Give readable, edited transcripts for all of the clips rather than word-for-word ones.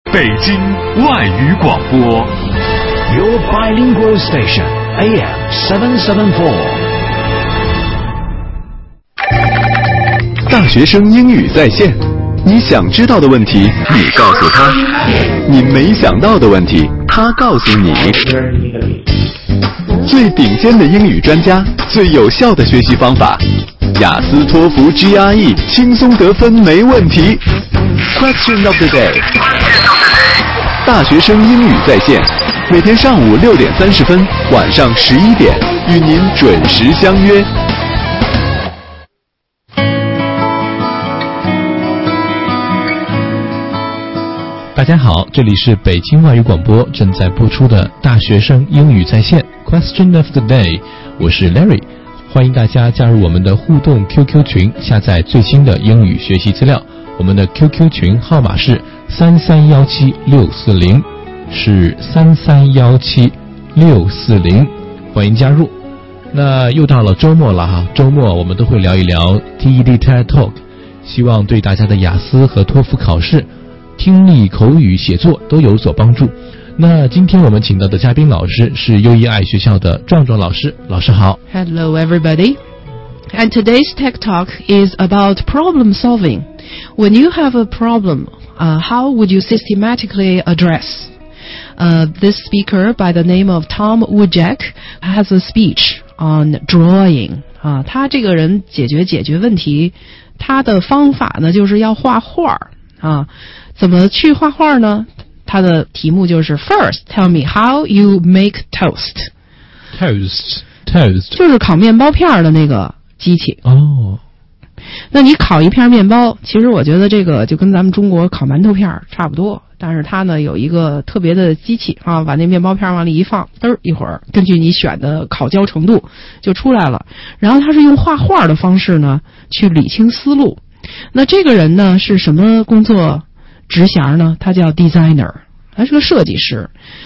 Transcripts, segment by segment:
北京外语广播 Your bilingual station AM 774。 大学生英语在线，你想知道的问题你告诉他，你没想到的问题他告诉你。最顶尖的英语专家，最有效的学习方法，雅思托福 GRE 轻松得分没问题。 Question of the day， 大学生英语在线，每天上午6点30分，晚上11点，与您准时相约。 大家好，这里是北京外语广播正在播出的大学生英语在线 Question of the Day， 我是 Larry， 欢迎大家加入我们的互动 QQ 群，下载最新的英语学习资料。我们的 QQ 群号码是3317640，是3317640，欢迎加入。那又到了周末了哈，周末我们都会聊一聊 TED TED Talk， 希望对大家的雅思和托福考试、听力、口语、写作都有所帮助。那今天我们请到的嘉宾老师是优一爱学校的壮壮老师，老师好。 Hello everybody, and today's Tech Talk is about problem solving. When you have a problem, how would you systematically address? This speaker by the name of Tom Wojcik has a speech on drawing. 他这个人解决问题，他的方法呢就是要画画怎么去画画呢？他的题目就是 First, tell me how you make toast. Toast 就是烤面包片的那个机器。 哦， 那你烤一片面包，其实我觉得这个就跟咱们中国烤馒头片差不多，但是它呢有一个特别的机器把那面包片往里一放，一会儿根据你选的烤焦程度就出来了。然后它是用画画的方式呢去理清思路。那这个人呢是什么工作职衔呢？他叫 designer， 他是个设计师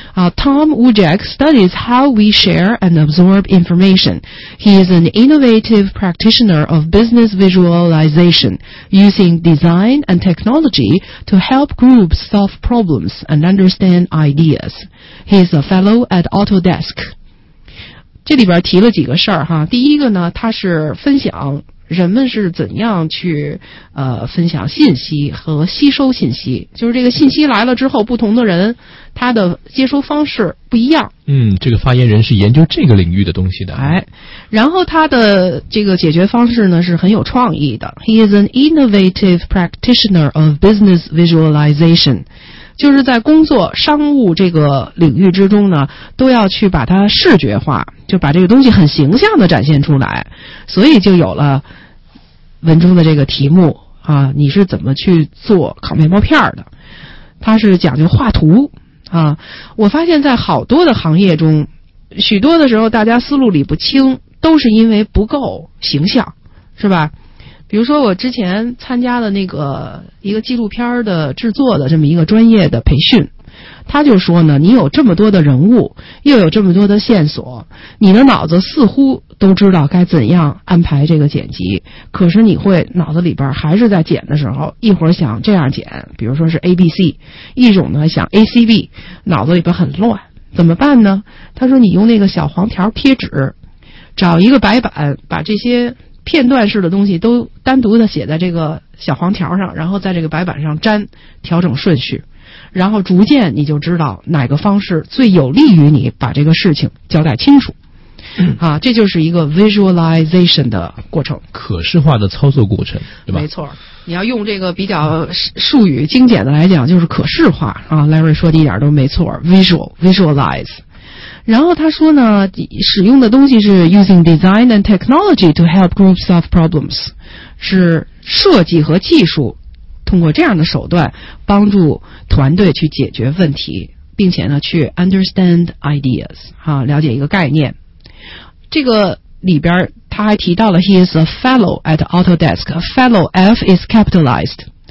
Tom Wojcik studies how we share and absorb information. He is an innovative practitioner of business visualization, using design and technology to help groups solve problems and understand ideas. He is a fellow at Autodesk. 这里边提了几个事儿第一个呢，他是分享人们是怎样去分享信息和吸收信息，就是这个信息来了之后，不同的人他的接收方式不一样。 这个发言人是研究这个领域的东西的。 然后他的这个解决方式呢是很有创意的。He is an innovative practitioner of business visualization。就是在工作商务这个领域之中呢，都要去把它视觉化，就把这个东西很形象的展现出来，所以就有了文中的这个题目你是怎么去做烤面包片的？它是讲究画图我发现在好多的行业中，许多的时候大家思路理不清，都是因为不够形象，是吧？比如说我之前参加的那个一个纪录片的制作的这么一个专业的培训，他就说呢，你有这么多的人物，又有这么多的线索，你的脑子似乎都知道该怎样安排这个剪辑，可是你会脑子里边还是在剪的时候，一会儿想这样剪，比如说是 ABC， 一种呢想 ACB， 脑子里边很乱，怎么办呢？他说你用那个小黄条贴纸，找一个白板，把这些片段式的东西都单独的写在这个小黄条上，然后在这个白板上粘，调整顺序，然后逐渐你就知道哪个方式最有利于你把这个事情交代清楚这就是一个 visualization 的过程， 可视化的操作过程，对吧？ 没错，你要用这个比较术语精简的来讲，就是可视化Larry 说的一点都没错， visualize。然后他说呢，使用的东西是 using design and technology to help groups solve problems， 是设计和技术通过这样的手段帮助团队去解决问题，并且呢去 understand ideas 了解一个概念。这个里边他还提到了 he is a fellow at Autodesk， a fellow F is capitalized。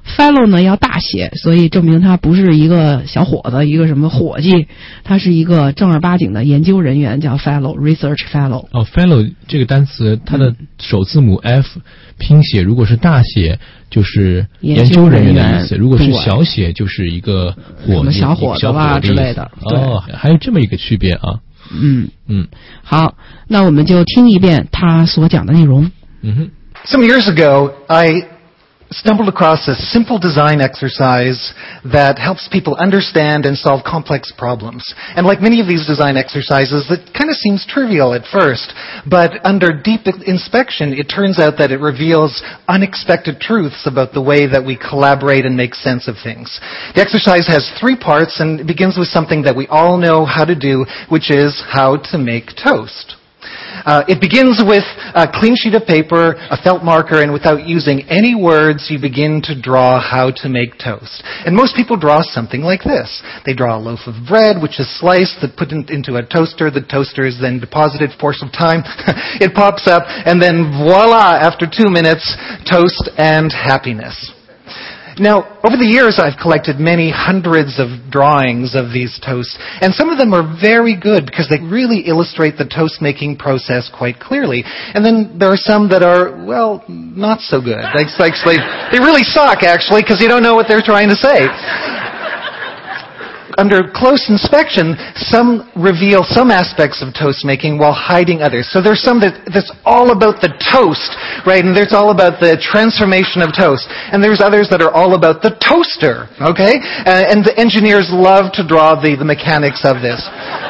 fellow 呢要大写，所以证明他不是一个小伙子，一个什么伙计，他是一个正儿八经的研究人员，叫 fellow research fellow。 fellow 这个单词它的首字母 F 拼写如果是大写就是研究人员的意思，如果是小写就是一个伙计、 小伙子吧之类的。 还有这么一个区别啊。 好，那我们就听一遍他所讲的内容。 Some years ago, I stumbled across a simple design exercise that helps people understand and solve complex problems. And like many of these design exercises, it kind of seems trivial at first, but under deep inspection, it turns out that it reveals unexpected truths about the way that we collaborate and make sense of things. The exercise has 3 parts, and it begins with something that we all know how to do, which is how to make toast. It begins with a clean sheet of paper, a felt marker, and without using any words, you begin to draw how to make toast. And most people draw something like this. They draw a loaf of bread, which is sliced, that's put into a toaster. The toaster is then deposited, force of time. It pops up, and then voila, after 2 minutes, toast and happiness. Now, over the years, I've collected many hundreds of drawings of these toasts, and some of them are very good because they really illustrate the toast-making process quite clearly. And then there are some that are, well, not so good. They really suck, actually, because you don't know what they're trying to say. Under close inspection, some reveal some aspects of toast making while hiding others. So there's some that's all about the toast, right? And there's all about the transformation of toast. And there's others that are all about the toaster, okay? And the engineers love to draw the mechanics of this.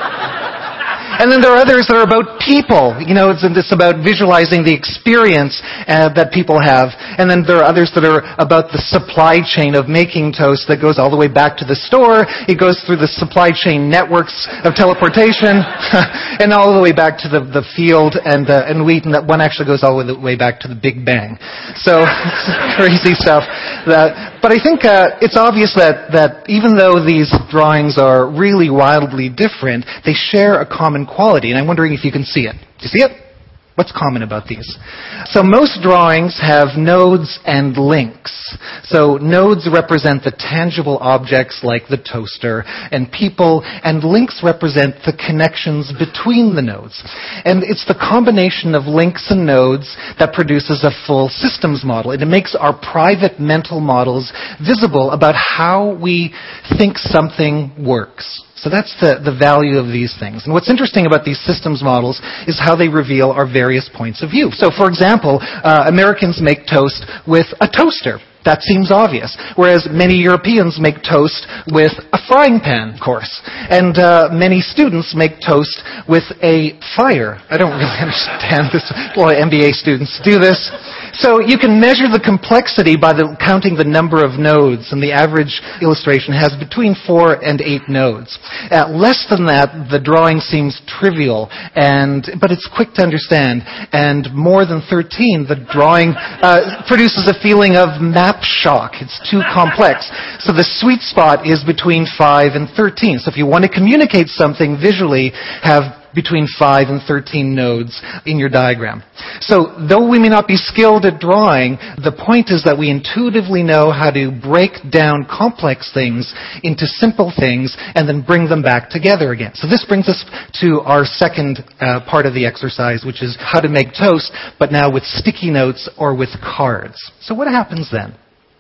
And then there are others that are about people. You know, it's about visualizing the experience that people have. And then there are others that are about the supply chain of making toast that goes all the way back to the store. It goes through the supply chain networks of teleportation and all the way back to the field and wheat. And that one actually goes all the way back to the Big Bang. So crazy stuff. But I think it's obvious that even though these drawings are really wildly different, they share a common quality, and I'm wondering if you can see it. Do you see it? What's common about these? So most drawings have nodes and links. So nodes represent the tangible objects like the toaster and people, and links represent the connections between the nodes. And it's the combination of links and nodes that produces a full systems model. And it makes our private mental models visible about how we think something works. So that's the value of these things. And what's interesting about these systems models is how they reveal our various points of view. So, for example, Americans make toast with a toaster. That seems obvious. Whereas many Europeans make toast with a frying pan, of course. And many students make toast with a fire. I don't really understand this. A lot of MBA students do this. So you can measure the complexity by counting the number of nodes, and the average illustration has between 4 and 8 nodes. Less than that, the drawing seems trivial, but it's quick to understand. And more than 13, the drawing produces a feeling of map shock. It's too complex. So the sweet spot is between 5 and 13. So if you want to communicate something visually, have between 5 and 13 nodes in your diagram. So though we may not be skilled at drawing, the point is that we intuitively know how to break down complex things into simple things and then bring them back together again. So this brings us to our second part of the exercise, which is how to make toast, but now with sticky notes or with cards. So what happens then?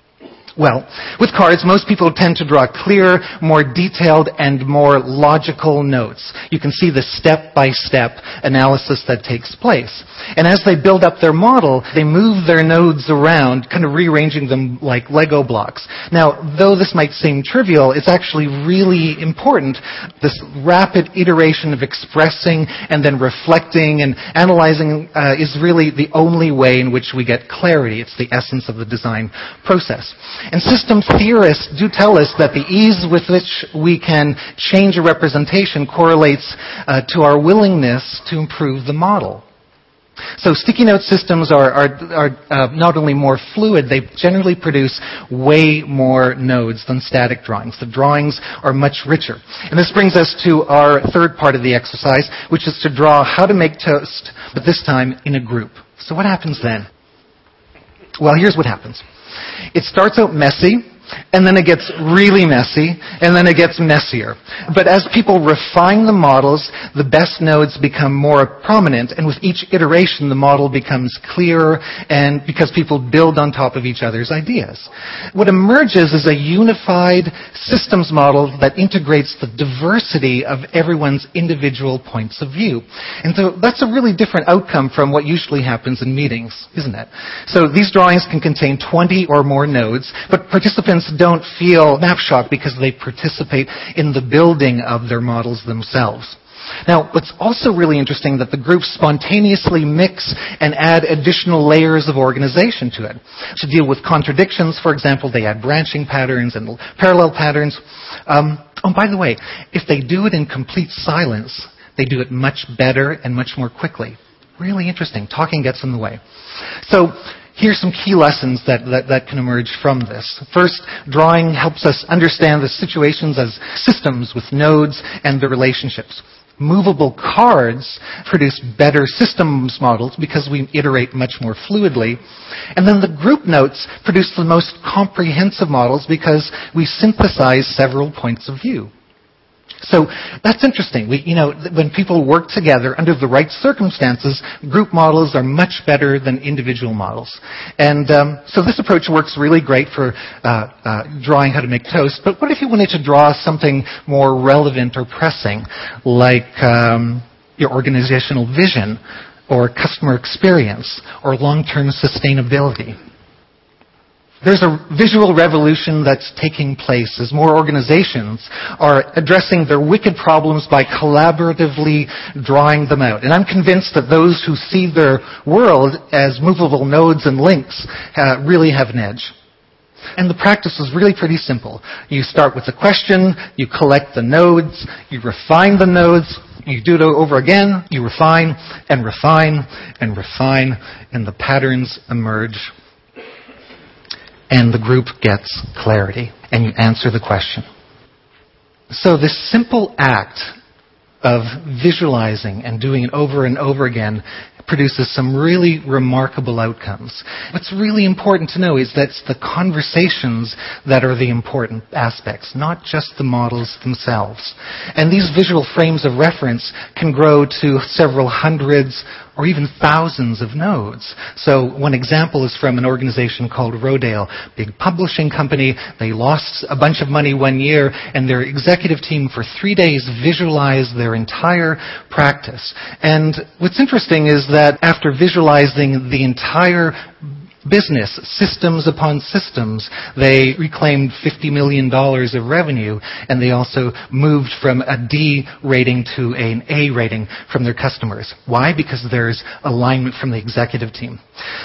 Well, with cards, most people tend to draw clearer, more detailed, and more logical notes. You can see the step-by-step analysis that takes place. And as they build up their model, they move their nodes around, kind of rearranging them like Lego blocks. Now, though this might seem trivial, it's actually really important. This rapid iteration of expressing and then reflecting and analyzing is really the only way in which we get clarity. It's the essence of the design process. And system theorists do tell us that the ease with which we can change a representation correlates to our willingness to improve the model. So sticky note systems are not only more fluid, they generally produce way more nodes than static drawings. The drawings are much richer. And this brings us to our third part of the exercise, which is to draw how to make toast, but this time in a group. So what happens then? Well, here's what happens. It starts out messy, and then it gets really messy, and then it gets messier. But as people refine the models, the best nodes become more prominent, and with each iteration, the model becomes clearer, and because people build on top of each other's ideas. What emerges is a unified systems model that integrates the diversity of everyone's individual points of view. And so that's a really different outcome from what usually happens in meetings, isn't it? So these drawings can contain 20 or more nodes, but participants don't feel map shock because they participate in the building of their models themselves. Now, what's also really interesting that the groups spontaneously mix and add additional layers of organization to it. To deal with contradictions, for example, they add branching patterns and parallel patterns. By the way, if they do it in complete silence, they do it much better and much more quickly. Really interesting. Talking gets in the way. So, here's some key lessons that can emerge from this. First, drawing helps us understand the situations as systems with nodes and their relationships. Movable cards produce better systems models because we iterate much more fluidly. And then the group notes produce the most comprehensive models because we synthesize several points of view. So that's interesting. When people work together under the right circumstances, group models are much better than individual models. And so this approach works really great for drawing how to make toast. But what if you wanted to draw something more relevant or pressing, like your organizational vision, or customer experience, or long-term sustainability? There's a visual revolution that's taking place as more organizations are addressing their wicked problems by collaboratively drawing them out. And I'm convinced that those who see their world as movable nodes and links really have an edge. And the practice is really pretty simple. You start with a question, you collect the nodes, you refine the nodes, you do it over again, you refine and refine and refine, and the patterns emerge. And the group gets clarity, and you answer the question. So this simple act of visualizing and doing it over and over again produces some really remarkable outcomes. What's really important to know is that it's the conversations that are the important aspects, not just the models themselves. And these visual frames of reference can grow to several hundreds or even thousands of nodes. So one example is from an organization called Rodale, big publishing company. They lost a bunch of money one year, and their executive team for 3 days visualized their entire practice. And what's interesting is that after visualizing the entire business, systems upon systems, they reclaimed $50 million of revenue, and they also moved from a D rating to an A rating from their customers. Why? Because there's alignment from the executive team.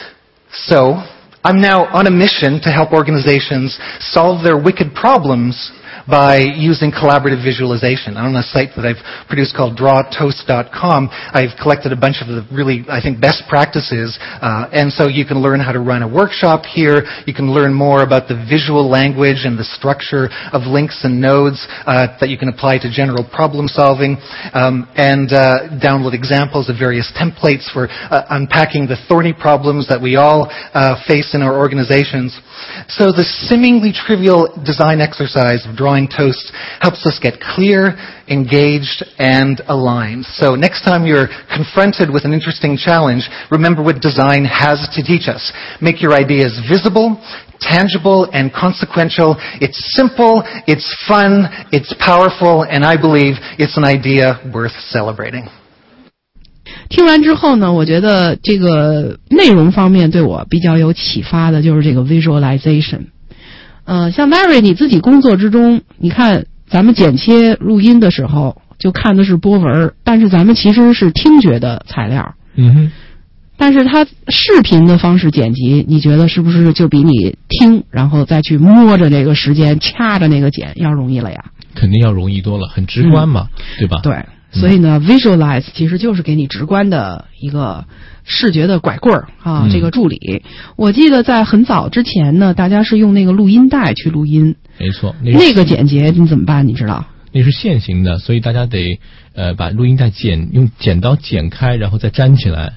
So, I'm now on a mission to help organizations solve their wicked problems by using collaborative visualization. On a site that I've produced called drawtoast.com, I've collected a bunch of the really, I think, best practices. And so you can learn how to run a workshop here. You can learn more about the visual language and the structure of links and nodes that you can apply to general problem solving. And download examples of various templates for unpacking the thorny problems that we all face in our organizations. So the seemingly trivial design exercise of drawing toasts helps us get clear, engaged, and aligned. So next time you're confronted with an interesting challenge, remember what design has to teach us. Make your ideas visible, tangible, and consequential. It's simple, it's fun, it's powerful, and I believe it's an idea worth celebrating. 听完之后呢，我觉得这个内容方面对我比较有启发的就是这个 visualization。像 Mary 你自己工作之中，你看咱们剪切录音的时候就看的是波纹，但是咱们其实是听觉的材料。但是它视频的方式剪辑，你觉得是不是就比你听然后再去摸着这个时间掐着那个剪要容易了呀？ 肯定要容易多了，很直观嘛，对吧？ 对。所以呢 visualize 其实就是给你直观的一个视觉的拐棍儿啊，这个助理。我记得在很早之前呢，大家是用那个录音带去录音。 没错， 那个剪辑你怎么办？你知道？ 那是线型的，所以大家得把录音带用剪刀剪开，然后再粘起来。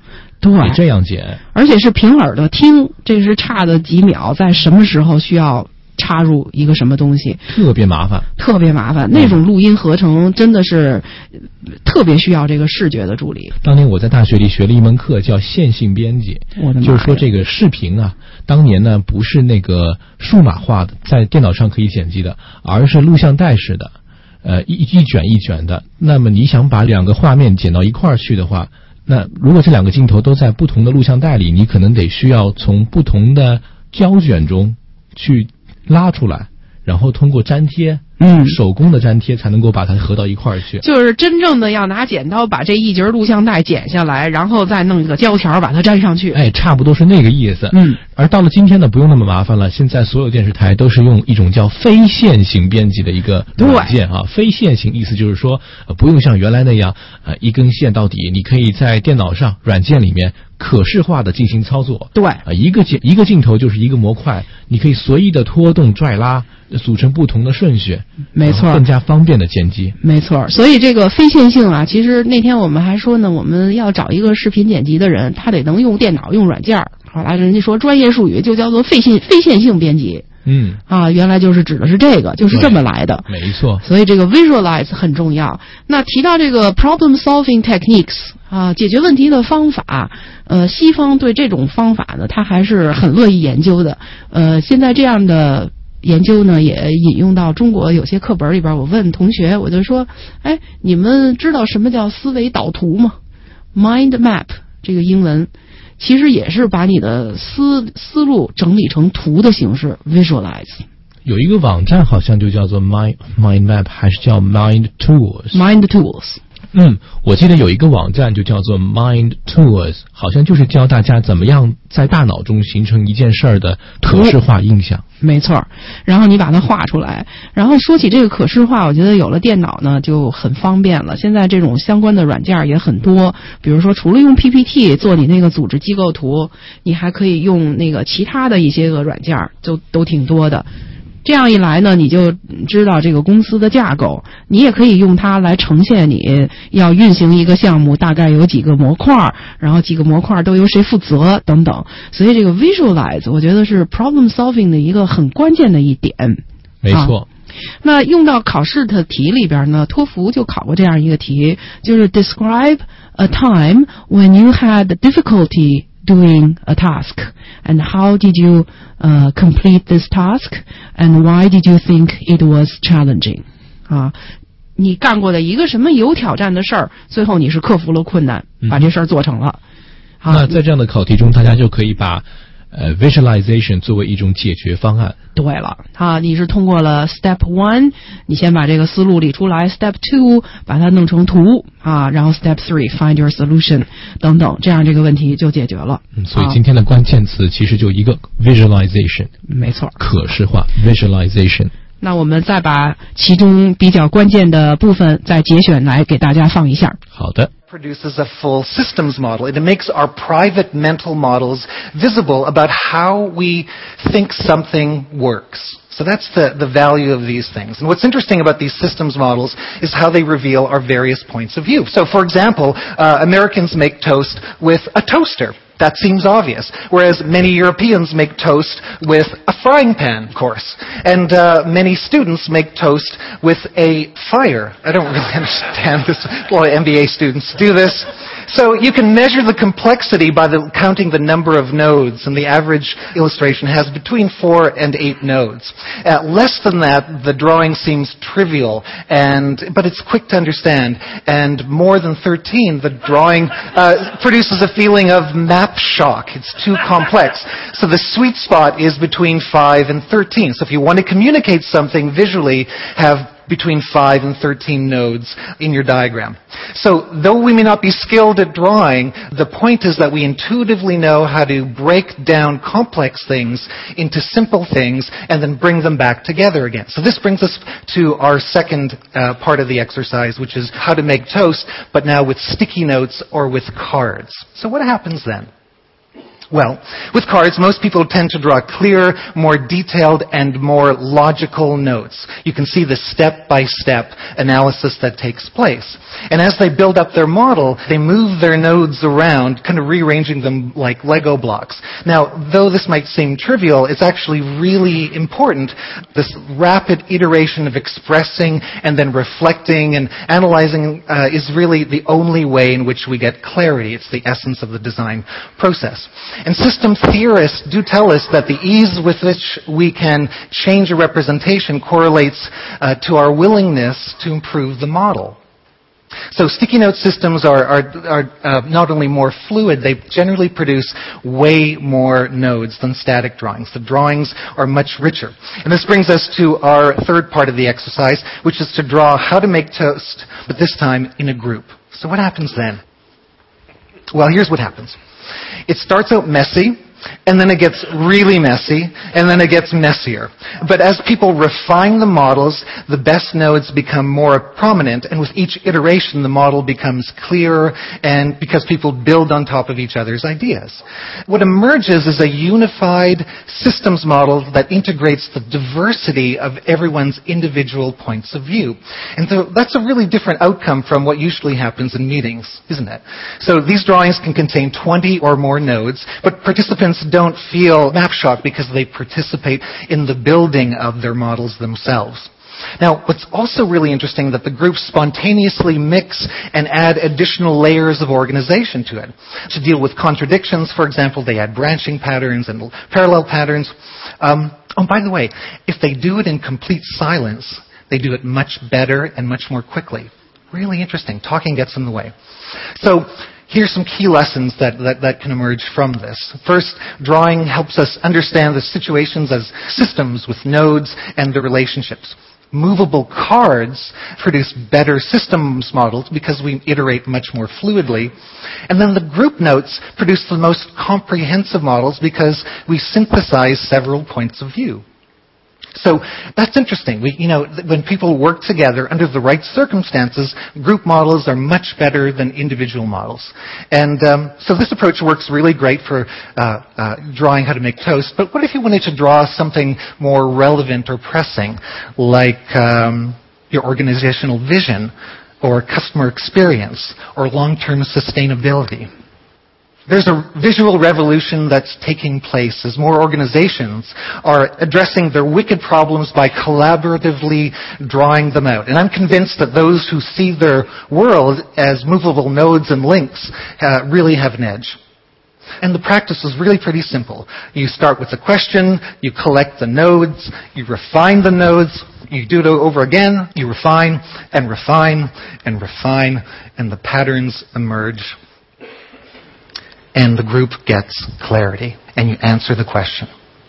对， 得这样剪， 而且是凭耳朵听，这是差的几秒，在什么时候需要插入一个什么东西， 特别麻烦。 那种录音合成真的是特别需要这个视觉的助理。 当年我在大学里学了一门课叫线性编辑， 我的妈呀， 就是说这个视频啊，当年呢不是那个数码化的，在电脑上可以剪辑的，而是录像带式的，一卷一卷的。那么你想把两个画面剪到一块儿去的话，那如果这两个镜头都在不同的录像带里，你可能得需要从不同的胶卷中去拉出来，然后通过粘贴，手工的粘贴才能够把它合到一块儿去。 就是真正的要拿剪刀把这一节录像带剪下来，然后再弄一个胶条把它粘上去。 哎，差不多是那个意思。而到了今天呢，不用那么麻烦了。现在所有电视台都是用一种叫非线性编辑的一个软件啊。非线性意思就是说，不用像原来那样，一根线到底，你可以在电脑上软件里面可视化的进行操作。 对， 一个镜头就是一个模块，你可以随意的拖动拽拉，组成不同的顺序。 没错， 更加方便的剪辑。 没错，所以这个非线性啊，其实那天我们还说呢，我们要找一个视频剪辑的人，他得能用电脑用软件。后来人家说专业术语就叫做非线性编辑。原来就是指的是这个，就是这么来的。 没错。 所以这个 visualize 很重要。那提到这个 problem solving techniques 啊，解决问题的方法，西方对这种方法呢，他还是很乐意研究的。现在这样的研究呢，也引用到中国有些课本里边。我问同学，我就说，哎，你们知道什么叫思维导图吗？ Mind map 这个英文其实也是把你的思路整理成图的形式 visualize。 有一个网站好像就叫做 Mind Map， 还是叫 Mind Tools。我记得有一个网站就叫做 Mind Tools， 好像就是教大家怎么样在大脑中形成一件事儿的可视化印象。 没错，然后你把它画出来。然后说起这个可视化，我觉得有了电脑呢就很方便了。现在这种相关的软件也很多，比如说除了用 PPT 做你那个组织机构图，你还可以用那个其他的一些个软件，就都挺多的。这样一来呢，你就知道这个公司的架构，你也可以用它来呈现你要运行一个项目大概有几个模块，然后几个模块都由谁负责等等。所以这个 visualize 我觉得是 problem solving 的一个很关键的一点。 没错。 那用到考试的题里边呢，托福就考过这样一个题，就是 describe a time when you had difficulty doing a task, and how did you complete this task, and why did you think it was challenging? 你干过的一个什么有挑战的事儿，最后你是克服了困难，把这事儿做成了。 那在这样的考题中，大家就可以把visualization 作为一种解决方案。 对了，你是通过了 step 1， 你先把这个思路理出来， step 2 把它弄成图然后 step 3 find your solution 等等，这样这个问题就解决了。 所以今天的关键词其实就一个 visualization。 没错， 可视化 visualization。 那我们再把其中比较关键的部分再节选来给大家放一下。 好的。 Produces a full systems model. It makes our private mental models visible about how we think something works. So that's the value of these things. And what's interesting about these systems models is how they reveal our various points of view. So for example, Americans make toast with a toaster. That seems obvious. Whereas many Europeans make toast with a frying pan, of course. And many students make toast with a fire. I don't really understand this. A lot of MBA students do this. So you can measure the complexity by counting the number of nodes, and the average illustration has between 4 and 8 nodes. Less than that, the drawing seems trivial, but it's quick to understand. And more than 13, the drawing produces a feeling of map shock. It's too complex. So the sweet spot is between 5 and 13. So if you want to communicate something visually, have between 5 and 13 nodes in your diagram. So though we may not be skilled at drawing, the point is that we intuitively know how to break down complex things into simple things and then bring them back together again. So this brings us to our second part of the exercise, which is how to make toast, but now with sticky notes or with cards. So what happens then? Well, with cards, most people tend to draw clear, more detailed, and more logical notes. You can see the step-by-step analysis that takes place. And as they build up their model, they move their nodes around, kind of rearranging them like Lego blocks. Now, though this might seem trivial, it's actually really important. This rapid iteration of expressing and then reflecting and analyzing is really the only way in which we get clarity. It's the essence of the design process. And system theorists do tell us that the ease with which we can change a representation correlates to our willingness to improve the model. So sticky note systems are not only more fluid, they generally produce way more nodes than static drawings. The drawings are much richer. And this brings us to our third part of the exercise, which is to draw how to make toast, but this time in a group. So what happens then? Well, here's what happens. It starts out messy, and then it gets really messy, and then it gets messier. But as people refine the models, the best nodes become more prominent, and with each iteration, the model becomes clearer, and because people build on top of each other's ideas. What emerges is a unified systems model that integrates the diversity of everyone's individual points of view. And so that's a really different outcome from what usually happens in meetings, isn't it? So these drawings can contain 20 or more nodes, but participants don't feel map shock because they participate in the building of their models themselves. Now, what's also really interesting that the groups spontaneously mix and add additional layers of organization to it. To deal with contradictions, for example, they add branching patterns and parallel patterns. By the way, if they do it in complete silence, they do it much better and much more quickly. Really interesting. Talking gets in the way. So, here's some key lessons that can emerge from this. First, drawing helps us understand the situations as systems with nodes and the relationships. Movable cards produce better systems models because we iterate much more fluidly. And then the group notes produce the most comprehensive models because we synthesize several points of view. So that's interesting. When people work together under the right circumstances, group models are much better than individual models. And so this approach works really great for drawing how to make toast. But what if you wanted to draw something more relevant or pressing, like your organizational vision, or customer experience, or long-term sustainability? There's a visual revolution that's taking place as more organizations are addressing their wicked problems by collaboratively drawing them out. And I'm convinced that those who see their world as movable nodes and links really have an edge. And the practice is really pretty simple. You start with a question, you collect the nodes, you refine the nodes, you do it over again, you refine and refine and refine, and the patterns emerge. And the group gets clarity, and you answer the question.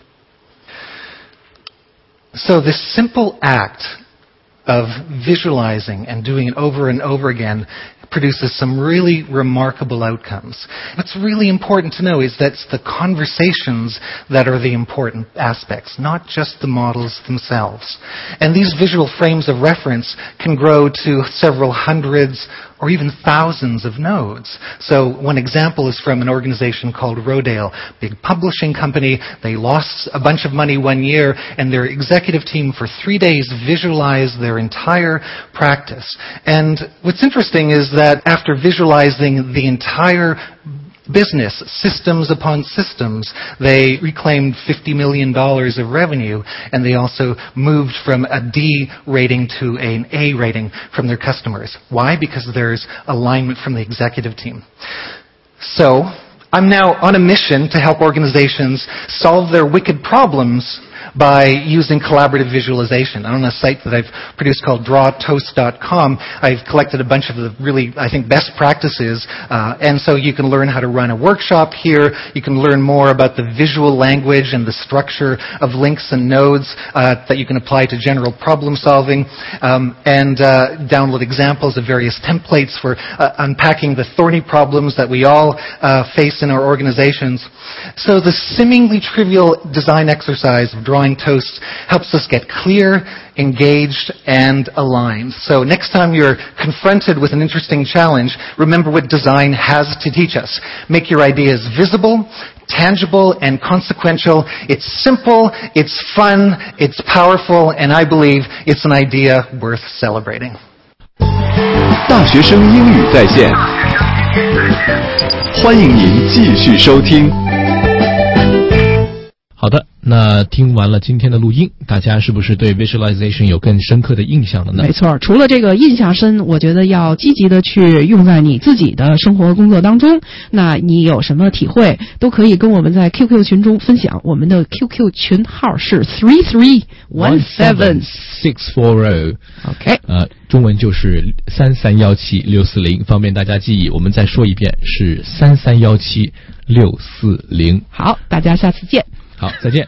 So this simple act of visualizing and doing it over and over again produces some really remarkable outcomes. What's really important to know is that it's the conversations that are the important aspects, not just the models themselves. And these visual frames of reference can grow to several hundreds or even thousands of nodes. So one example is from an organization called Rodale, big publishing company. They lost a bunch of money one year, and their executive team for 3 days visualized their entire practice. And what's interesting is that after visualizing the entire business, systems upon systems, they reclaimed $50 million of revenue, and they also moved from a D rating to an A rating from their customers. Why? Because there's alignment from the executive team. So, I'm now on a mission to help organizations solve their wicked problems by using collaborative visualization. On a site that I've produced called drawtoast.com, I've collected a bunch of the really, I think, best practices. And so you can learn how to run a workshop here. You can learn more about the visual language and the structure of links and nodes that you can apply to general problem solving. And download examples of various templates for unpacking the thorny problems that we all face in our organizations. So the seemingly trivial design exercise of of drawing toasts helps us get clear, engaged, and aligned. So next time you're confronted with an interesting challenge, remember what design has to teach us. Make your ideas visible, tangible, and consequential. It's simple, it's fun, it's powerful, and I believe it's an idea worth celebrating. 大学生英语在线，欢迎您继续收听。 好的，那听完了今天的录音，大家是不是对 visualization 有更深刻的印象了呢？ 没错，除了这个印象深，我觉得要积极的去用在你自己的生活工作当中。那你有什么体会，都可以跟我们在 QQ 群中分享。我们的 QQ 群号是3317640。OK， 中文就是3317640，方便大家记忆。我们再说一遍，是3317640。 好，大家下次见。 好，再见。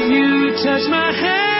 you touch my hand.